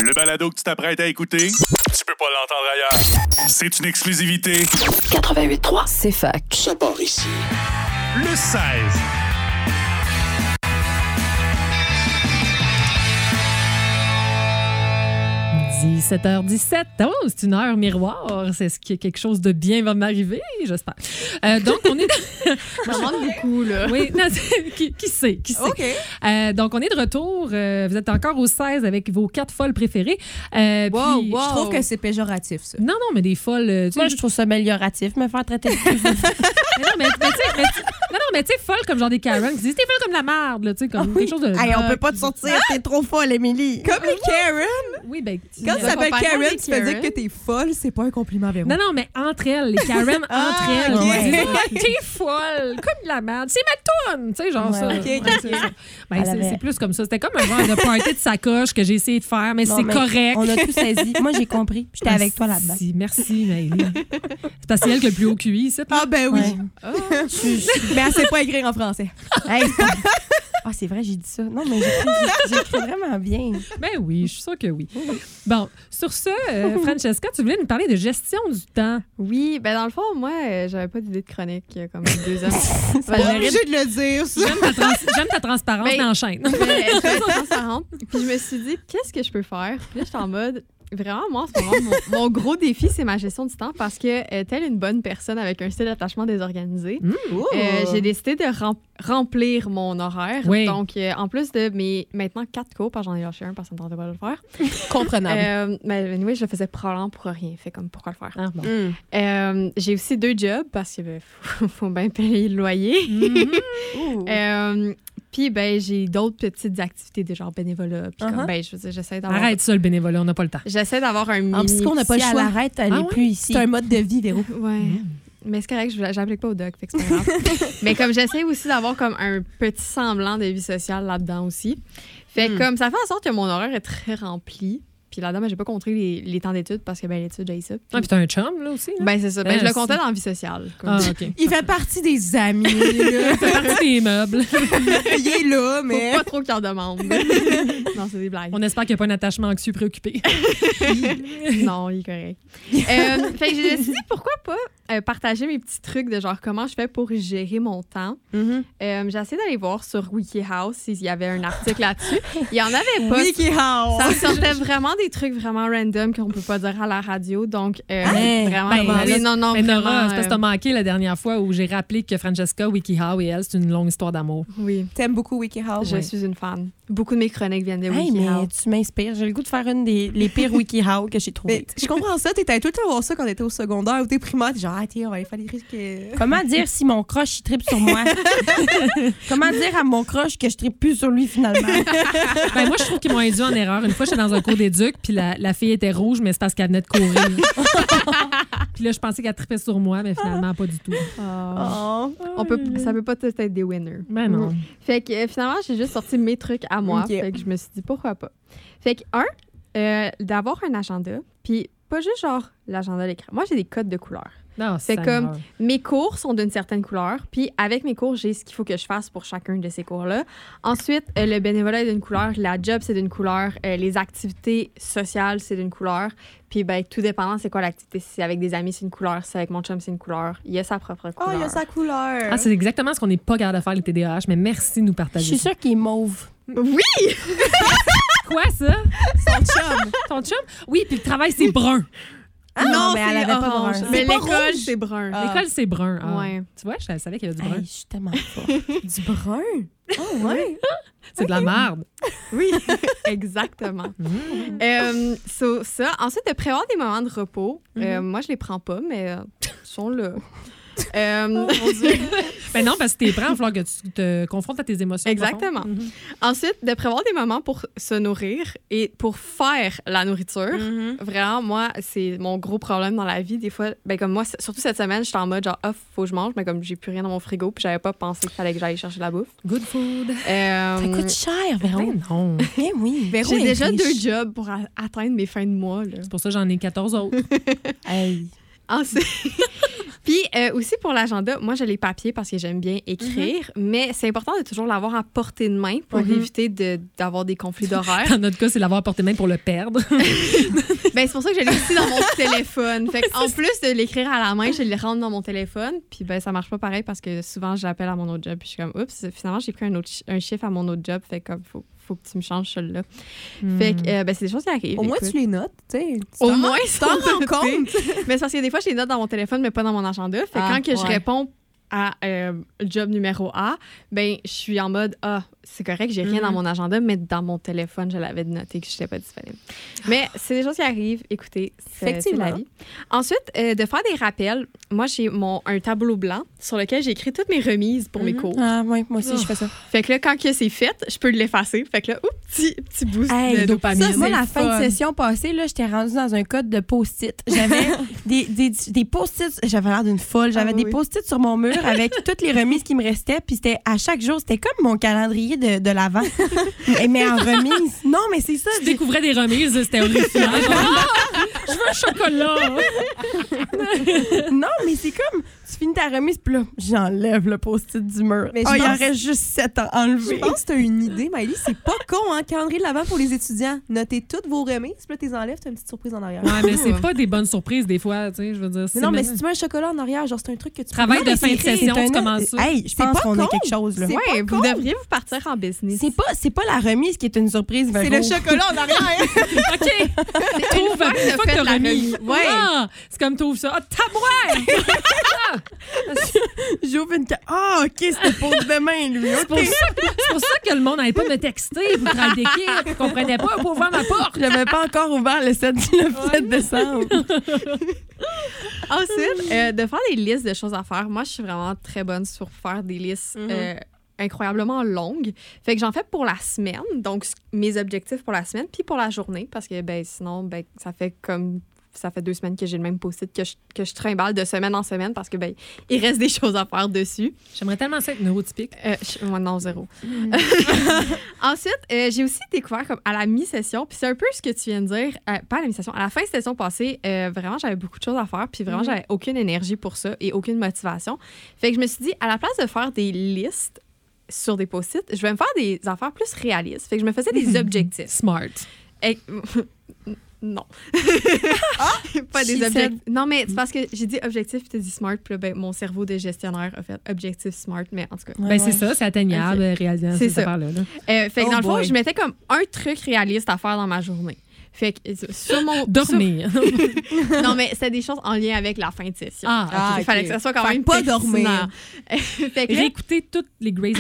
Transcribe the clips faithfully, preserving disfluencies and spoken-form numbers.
Le balado que tu t'apprêtes à écouter, tu peux pas l'entendre ailleurs. C'est une exclusivité. quatre-vingt-huit trois, c'est fac. Ça part ici. Le seize. dix-sept heures dix-sept. Oh, c'est une heure miroir. C'est ce que quelque chose de bien va m'arriver, j'espère. Euh, donc, on est... Ça demande beaucoup, là. Oui, non, qui, qui sait, qui sait. OK. Euh, donc, on est de retour. Euh, vous êtes encore au seize avec vos quatre folles préférées. Euh, Wow, puis- wow. Je trouve que c'est péjoratif, ça. Non, non, mais des folles... euh, tu sais, Moi, je trouve ça amélioratif, me faire traiter de mais non, mais, mais tu sais, mais tu- non, non, mais tu sais, folles comme genre des Karen qui disent t'es folle comme la merde, là, tu sais, comme quelque chose de... Hey, on peut pas te sortir, t'es trop folle, Émilie. Comme les Karen. Oui, ben... tu- Quand On ça va s'appelle comparer Karen, les tu peux dire Karen. que t'es folle, c'est pas un compliment, Véro. Non, non, mais entre elles, les Karen, entre Ah, elles, ok. ils disent, t'es folle, comme de la merde, c'est ma toune, tu sais, genre Ouais. ça. Ok, Ouais, c'est ça. Ben, Elle c'est, avait- c'est plus comme ça. C'était comme un genre de party de sacoche que j'ai essayé de faire, mais Non, c'est mais correct. On a tout saisi. Moi, j'ai compris. J'étais avec toi là-dedans. Merci, merci, Maëlie. C'est parce que c'est elle qui a le plus haut Q I, c'est Ah, ben oui. Ouais. Je- je- Mais elle sait pas écrire en français. Hey, c'est- Ah, c'est vrai, j'ai dit ça. Non, mais j'écris, j'ai- j'écris vraiment bien. Ben oui, je suis sûre que oui. Bon, sur ce, euh, Francesca, tu voulais nous parler de gestion du temps. Oui, ben dans le fond, moi, euh, j'avais pas d'idée de chronique il y a comme deux ans. Pas Ben, j'aurais- obligé de le dire, ça. J'aime ta, trans- j'aime ta transparence, Ben, mais enchaîne. Mais je suis pas transparente. Puis je me suis dit, qu'est-ce que je peux faire? Puis là, j'étais en mode, vraiment, moi, en ce moment, mon, mon gros défi, c'est ma gestion du temps parce que, euh, telle une bonne personne avec un style d'attachement désorganisé, Ouh. euh, j'ai décidé de rem- remplir mon horaire. Oui. Donc, euh, en plus de mes maintenant quatre cours, parce que j'en ai lâché un parce que ça me tentait pas de le faire. Comprenable. Euh, mais oui, je le faisais probablement pour rien. Fait comme, pourquoi le faire? Ah, bon. Mm. Euh, j'ai aussi deux jobs parce qu'il faut, faut bien payer le loyer. Ouh. Euh, Puis, ben, j'ai d'autres petites activités de genre bénévolat. Puis, comme, Uh-huh. ben, je veux dire, j'essaie d'avoir. Arrête ça, le bénévolat, on n'a pas le temps. J'essaie d'avoir un mini. En psycho, on n'a pas le petit à choix. la- Arrête, elle Ah est ouais? plus ici. C'est un mode de vie, Véro. Ouais. Mais c'est correct, je j'applique pas au doc, fait que c'est pas grave. Mais comme j'essaie aussi d'avoir comme un petit semblant de vie sociale là-dedans aussi. Fait que Hmm. comme ça fait en sorte que mon horaire est très rempli. Puis là-dedans, ben, j'ai pas compté les, les temps d'études parce que ben l'étude, j'ai ça. Puis- Ah, puis t'as un chum, là, aussi? là? ben c'est ça. Ben, Ah, je le si. comptais dans la vie sociale. comme- Ah, OK. Il fait partie des amis. là. C'est parti des meubles. Il est là, Faut mais... pas trop qu'il en demande. Non, c'est des blagues. On espère qu'il n'y a pas un attachement anxieux préoccupé. Non, il est correct. Euh, fait que j'ai décidé, pourquoi pas euh, partager mes petits trucs de genre comment je fais pour gérer mon temps. Mhm. Euh, j'ai essayé d'aller voir sur WikiHow s'il y avait un article là-dessus. Il y en avait pas. WikiHow. Ça me sortait vraiment des trucs vraiment random qu'on peut pas dire à la radio. Donc, euh, Ben, vraiment. ben, oui, non, non, Mais Nora, vraiment, c'est parce que t'as manqué la dernière fois où j'ai rappelé que Francesca, WikiHow et elle, c'est une longue histoire d'amour. euh, oui, T'aimes beaucoup WikiHow? je ouais. suis une fan. Beaucoup de mes chroniques viennent de Hey, WikiHow. mais tu m'inspires. J'ai le goût de faire une des les pires WikiHow que j'ai Mais trouvées. je comprends ça. T'étais tout le temps voir ça quand t'étais au secondaire ou t'es primaire. T'es genre, ah, tiens, on va aller faire des risques. Comment dire si mon crush il tripe sur moi? Comment dire à mon crush que je tripe plus sur lui finalement? Ben, moi, je trouve qu'ils m'ont induit en erreur. Une fois, j'étais dans un cours d'éduc, puis la, la fille était rouge, mais c'est parce qu'elle venait de courir. Puis là, je pensais qu'elle tripait sur moi, mais finalement, pas du tout. Ah. Oh. On peut, ça peut pas tous être des winners. Ben non. Fait que euh, finalement, j'ai juste sorti mes trucs à moi. Ok. Fait que je me suis dit pourquoi pas. Fait que, un, euh, d'avoir un agenda, puis pas juste genre l'agenda à l'écran. Moi, j'ai des codes de couleurs. Non, C'est comme mes cours sont d'une certaine couleur, puis avec mes cours, j'ai ce qu'il faut que je fasse pour chacun de ces cours-là. Ensuite, euh, le bénévolat est d'une couleur, la job c'est d'une couleur, euh, les activités sociales c'est d'une couleur, puis ben tout dépendant c'est quoi l'activité. Si c'est avec des amis c'est une couleur, si c'est avec mon chum c'est une couleur. Il y a sa propre Oh, couleur. il y a sa couleur. Ah, c'est exactement ce qu'on n'est pas capable de faire, les T D A H, mais merci de nous Je partager. suis sûre qu'il est mauve. Oui! Quoi, ça? Son chum. Ton chum? Oui, puis le travail, c'est brun. Ah, non, mais c'est elle avait pas orange. brun. Mais C'est pas l'école rouge. c'est brun. Ah. L'école, c'est brun. Ah. Ouais. Tu vois, je savais qu'il y avait du brun. Hey, je suis tellement forte. Du brun. Oh, ouais. C'est de la merde. Oui, exactement. Euh, so, ça. Ensuite, de prévoir des moments de repos. Euh, moi, je les prends pas, mais euh, ils sont là. Euh, Ben non, parce que t'es prêt, il va falloir que tu te confrontes à tes émotions. Exactement. profondes. Mhm. Ensuite, de prévoir des moments pour se nourrir et pour faire la nourriture. Mm-hmm. Vraiment, moi, c'est mon gros problème dans la vie. Des fois, ben comme moi, c- surtout cette semaine, j'étais en mode genre, ah, faut que je mange, mais comme j'ai plus rien dans mon frigo, puis j'avais pas pensé qu'il fallait que j'aille chercher la bouffe. Good food. Euh, Ça coûte cher, Véro. Ben non. Eh oui. Véro j'ai est déjà riche. deux jobs pour a- atteindre mes fins de mois. Là. C'est pour ça que j'en ai quatorze autres. Hey. Ensuite, puis Puis euh, aussi pour l'agenda, moi, je l'ai papier parce que j'aime bien écrire, mm-hmm. mais c'est important de toujours l'avoir à portée de main pour mm-hmm. éviter de, d'avoir des conflits d'horaires. Dans notre cas, c'est l'avoir à portée de main pour le perdre. Ben, c'est pour ça que je l'ai aussi dans mon téléphone. Fait en plus de l'écrire à la main, je le rentre dans mon téléphone. Puis ben, ça marche pas pareil parce que souvent, j'appelle à mon autre job. Puis je suis comme, oups, finalement, j'ai pris un, autre, un chiffre à mon autre job. Fait comme, faut faut que tu me changes celui-là. Mm. Fait que, euh, ben, c'est des choses qui arrivent. Au moins, écoute. tu les notes, tu sais. Au moins, tu t'en rends compte. Mais c'est parce que des fois, je les note dans mon téléphone, mais pas dans mon agenda. Fait ah, quand que ouais. je réponds à euh, job numéro A, ben je suis en mode, ah, c'est correct, j'ai rien mm. dans mon agenda, mais dans mon téléphone, je l'avais noté que je n'étais pas disponible. Mais c'est des choses qui arrivent. Écoutez, c'est, c'est la vie. Ensuite, euh, de faire des rappels. Moi, j'ai mon, un tableau blanc sur lequel j'ai écrit toutes mes remises pour mm-hmm. mes cours. Ah oui, moi aussi, oh. je fais ça. Fait que là, quand que c'est fait, je peux l'effacer. Fait que là, oups, petit, petit boost hey, de dopamine. Ça, moi, la fin de session passée, là, j'étais rendue dans un code de post-it. J'avais des, des, des post-it, j'avais l'air d'une folle. J'avais ah, des oui. post-it sur mon mur avec toutes les remises qui me restaient. Puis c'était à chaque jour, c'était comme mon calendrier de, de l'avant. Mais en remise. Non, mais c'est ça. Tu découvrais des remises, c'était horrifiant. Ah, je veux un chocolat. Non, mais c'est comme, tu finis ta remise, puis là, j'enlève le post-it du mur. Mais oh, pense... il en reste juste sept à enlever. Je pense que tu as une idée, Maëlie. C'est pas con, hein, calendrier de l'avant pour les étudiants. Notez toutes vos remises, puis là, tu les enlèves, tu as une petite surprise en arrière. Ouais, mais c'est pas des bonnes surprises, des fois, tu sais, je veux dire. Mais non, mais si tu mets un chocolat en arrière, genre, c'est un truc que tu Travail peux... de fin de session, tu commences ça. Hey, je pense qu'on a quelque chose, là. Ouais, vous devriez vous partir en business. C'est pas, c'est pas la remise qui est une surprise, Véro. C'est le chocolat en arrière. OK. Trouve une fois que t'as remis. Ouais. Ah, c'est comme trouve ça. Ah, tabouret! J'ouvre une carte. Ah, OK, c'était pour demain, lui. C'est pour, pour ça que le monde n'allait pas me texter pour travailler d'équipe. Ils comprenaient pas pour ouvrir ma porte. Je l'avais pas encore ouvert le sept décembre. Ensuite, euh, de faire des listes de choses à faire. Moi, je suis vraiment très bonne sur faire des listes mm-hmm. euh, incroyablement longues. Fait que j'en fais pour la semaine, donc mes objectifs pour la semaine, puis pour la journée, parce que ben, sinon, ben, ça fait comme... Ça fait deux semaines que j'ai le même post-it que je, que je trimballe de semaine en semaine parce que ben il reste des choses à faire dessus. J'aimerais tellement ça être neurotypique. Euh, je, moi, non, zéro. Mm. Ensuite, euh, j'ai aussi découvert comme à la mi-session, puis c'est un peu ce que tu viens de dire, euh, pas à la mi-session, à la fin de session passée, euh, vraiment, j'avais beaucoup de choses à faire, puis vraiment, mm. j'avais aucune énergie pour ça et aucune motivation. Fait que je me suis dit, à la place de faire des listes sur des post-it, je vais me faire des affaires plus réalistes. Fait que je me faisais des objectifs. Smart. Et, non. Ah, pas des objectifs. Non, mais c'est parce que j'ai dit objectif puis tu as dit smart. Puis là, ben, mon cerveau de gestionnaire a fait objectif smart. Mais en tout cas. Ben, ouais, c'est ouais. ça, c'est atteignable, okay. réalisable. C'est ça. Là, là. Euh, fait que oh dans le fond, boy. je mettais comme un truc réaliste à faire dans ma journée. Fait que sur mon. Dormir. Sur... non, mais c'était des choses en lien avec la fin de session. Ah, ah okay. Il fallait que ça soit quand fait même pas pertinent. dormir. Fait que là... Réécouter toutes les Grey's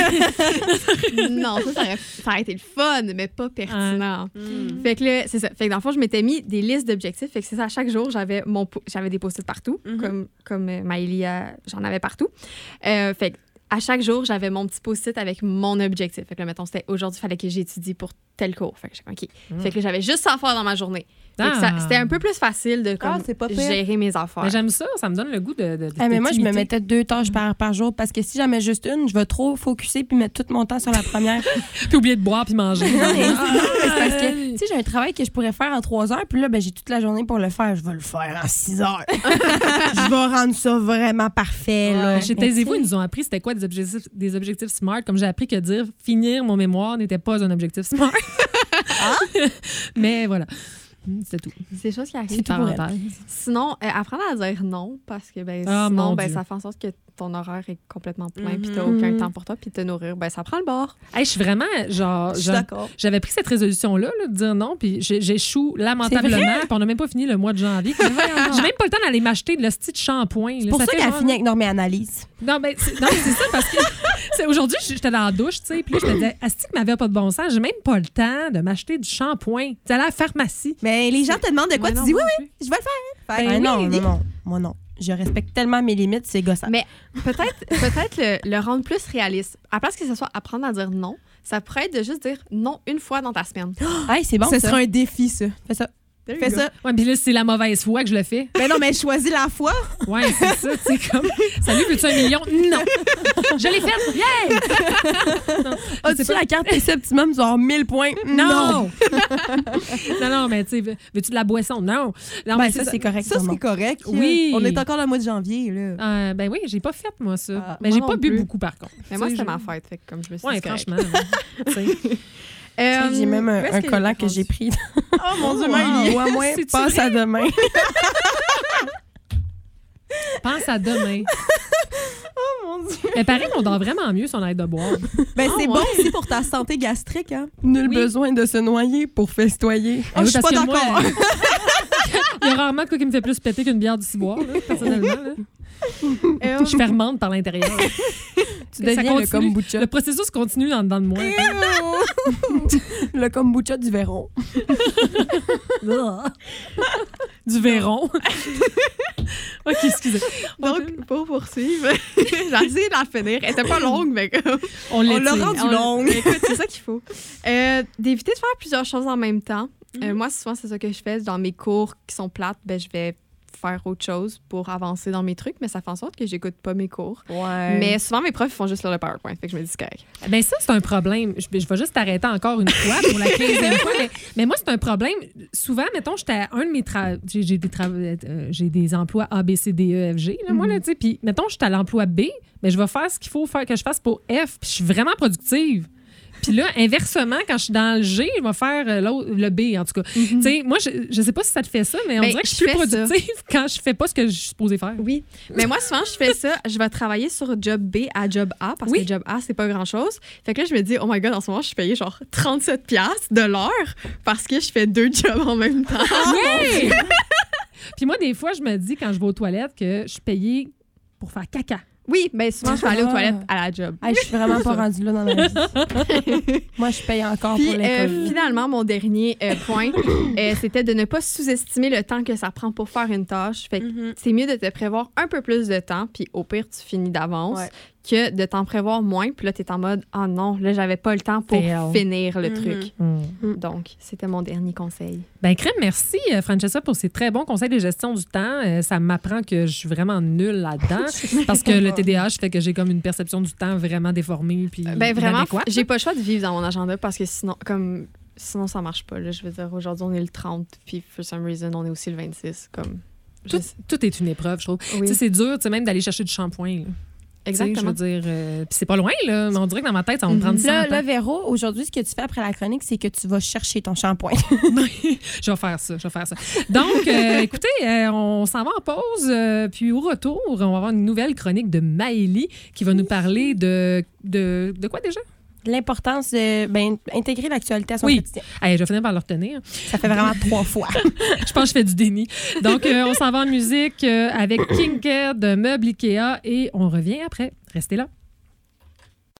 Anatomy. non, ça, ça aurait, ça aurait été le fun, mais pas pertinent. Ah. Mm. Fait que là, c'est ça. Fait que dans le fond, je m'étais mis des listes d'objectifs. Fait que c'est ça, chaque jour, j'avais, mon, j'avais des post-it partout, mm-hmm. comme, comme euh, Maëlie, euh, j'en avais partout. Euh, fait que à chaque jour, j'avais mon petit post-it avec mon objectif. Fait que là, mettons, c'était aujourd'hui, il fallait que j'étudie pour tel cours. Fait que j'étais OK. Mm. Fait que là, j'avais juste ça à faire dans ma journée. Fait que ça, c'était un peu plus facile de comme, ah, c'est pas gérer mes affaires. Mais j'aime ça, ça me donne le goût de. de, de hey, mais moi, je me mettais deux tâches par, par jour parce que si j'en mets juste une, je vais trop focusser puis mettre tout mon temps sur la première. Puis oublier de boire puis manger. Non, mais c'est parce que, tu sais, j'ai un travail que je pourrais faire en trois heures, puis là, ben, j'ai toute la journée pour le faire. Je vais le faire en six heures. Je vais rendre ça vraiment parfait. Ouais. Là. Chez Taisez-vous, ils nous ont appris c'était quoi des objectifs, des objectifs SMART. Comme j'ai appris que dire finir mon mémoire n'était pas un objectif SMART. Ah? Mais voilà. C'est tout. C'est des choses qui arrivent. C'est parenthèse. Sinon, euh, apprendre à dire non, parce que ben, ah, sinon, ben, ça fait en sorte que ton horaire est complètement plein, mm-hmm. puis t'as aucun temps pour toi, puis te nourrir, ben ça prend le bord. Hey, je suis vraiment, genre, je suis d'accord. J'avais pris cette résolution-là, là, de dire non, puis j'échoue lamentablement, puis on n'a même pas fini le mois de janvier. J'ai même pas le temps d'aller m'acheter de le style shampoing. C'est pour ça, ça qu'elle a fini avec Normée Analyse. Non, mais c'est, non, c'est ça, parce que c'est, aujourd'hui, j'étais dans la douche, tu sais, puis là, je me disais, Asti que m'avait pas de bon sens, j'ai même pas le temps de m'acheter du shampoing. Tu à la pharmacie. Mais les gens te demandent de quoi, ouais, tu non, dis oui, oui, je vais le faire. Ben, ben, non, oui, non, non, moi non. Je respecte tellement mes limites, c'est gossant. Mais peut-être, peut-être le, le rendre plus réaliste. À place que ce soit apprendre à dire non, ça pourrait être de juste dire non une fois dans ta semaine. Hey, c'est bon, ce ça. sera un défi, ça. Fais ça. There you Fais go. ça. Ouais, puis là, c'est la mauvaise foi que je le fais. Ben non, mais choisis la foi. Ouais, c'est ça. C'est comme, salut, veux-tu un million? Non. Je l'ai fait. Yeah! Non, je sais As-tu pas. la carte T C Optimum, tu vas avoir mille points? Non! non, non, mais tu sais, veux- veux-tu de la boisson? Non. Non, Ben, mais ça, c'est correct. Ça, c'est correct. Oui. On est encore dans le mois de janvier, là. Euh, ben oui, j'ai pas fait, moi, ça. Ah, mais moi j'ai non pas bu plus. beaucoup, par contre. Mais moi, Tu sais, c'était je- ma fête, fait que comme je me suis Ouais, dit, c'est correct. franchement. tu sais. Euh, J'ai même où un, est-ce un que collant j'ai que j'ai rendu? pris. Oh mon Dieu, wow. Maëlie. Ou à moins, C'est-tu passe à demain. Pense à demain. Oh mon Dieu. Mais pareil qu'on dort vraiment mieux si on arrête de boire. Ben, c'est Ah, bon ouais. aussi pour ta santé gastrique, hein. Nul Oui. besoin de se noyer pour festoyer. Oh, je suis parce pas que moi, d'accord. Il y a rarement de quoi qui me fait plus péter qu'une bière du ciboire, là, personnellement. Là. Euh, Je fermente par l'intérieur. Tu Ça deviens le continue. kombucha. Le processus continue en dedans de moi. Le kombucha du Véron. Du Véron. OK, excusez. Donc, pour poursuivre, j'ai essayé de la finir. Elle était pas longue, mais comme... On On l'a l'a dit. rendu On- longue. Écoute, c'est ça qu'il faut. Euh, D'éviter de faire plusieurs choses en même temps. Euh, moi, souvent, c'est ça que je fais. Dans mes cours qui sont plates, ben, je vais faire autre chose pour avancer dans mes trucs, mais ça fait en sorte que j'écoute pas mes cours. Ouais. Mais souvent, mes profs ils font juste lire le PowerPoint. Fait que je me dis, c'est correct. Ben ça, c'est un problème. Je, je vais juste t'arrêter encore une fois pour la quinzième fois. Mais, mais moi, c'est un problème. Souvent, mettons, j'étais à un de mes travaux. J'ai j'ai des, tra- euh, j'ai des emplois A, B, C, D, E, F, G. Là, moi, là, tu sais. Puis, mettons, j'étais à l'emploi B, mais je vais faire ce qu'il faut faire que je fasse pour F. Puis, je suis vraiment productive. Puis là, inversement, quand je suis dans le G, je vais faire euh, l'autre- le B, en tout cas. Tu sais, moi, je, je sais pas si ça te fait ça, mais on Ben, dirait que je je suis plus fais ça. productive quand je fais pas ce que je suis supposée faire. Oui. Mais moi, souvent, je fais ça. Je vais travailler sur job B à job A parce Oui. que job A, c'est pas grand-chose. Fait que là, je me dis, oh my God, en ce moment, je suis payée genre trente-sept piastres de l'heure parce que je fais deux jobs en même temps. Oui! Puis moi, des fois, je me dis, quand je vais aux toilettes, que je suis payée pour faire caca. Oui, mais souvent, je vais aller aux Ah. toilettes à la job. Hey, je suis vraiment pas rendue là dans ma vie. Moi, je paye encore Puis pour euh, l'école. finalement, mon dernier euh, point, euh, c'était de ne pas sous-estimer le temps que ça prend pour faire une tâche. Fait que Mhm. c'est mieux de te prévoir un peu plus de temps, puis au pire, tu finis d'avance, Ouais. que de t'en prévoir moins, puis là, t'es en mode « Ah non, là, j'avais pas le temps pour Fail. finir le Mhm. truc. Mm. Donc, c'était mon dernier conseil. Ben, Crème, merci, euh, Francesca, pour ces très bons conseils de gestion du temps. Euh, ça m'apprend que je suis vraiment nulle là-dedans parce que le T D A H fait que j'ai comme une perception du temps vraiment déformée puis Ben vraiment, inadéquate. j'ai pas le choix de vivre dans mon agenda parce que sinon, comme, sinon ça marche pas. Là. Je veux dire, aujourd'hui, on est le trente, puis for some reason, on est aussi le vingt-six. Comme, je Tout, sais- tout est une épreuve, je trouve. Oui. Tu sais, c'est dur, tu sais, même d'aller chercher du shampoing. là. Exactement. Tu sais, je veux dire, euh, puis c'est pas loin, là, mais on dirait que dans ma tête, ça va me prendre cent Là, ans. là, Véro, aujourd'hui, ce que tu fais après la chronique, c'est que tu vas chercher ton shampoing. Je vais faire ça, je vais faire ça. Donc, euh, écoutez, euh, on s'en va en pause, euh, puis au retour, on va avoir une nouvelle chronique de Maëlie qui va nous parler de, de, de quoi déjà? L'importance de ben, intégrer l'actualité à son Oui. quotidien. Allez, je vais finir par le retenir. Ça fait vraiment trois fois. Je pense que je fais du déni. Donc, euh, on s'en va en musique euh, avec King Care de Meubles Ikea et on revient après. Restez là.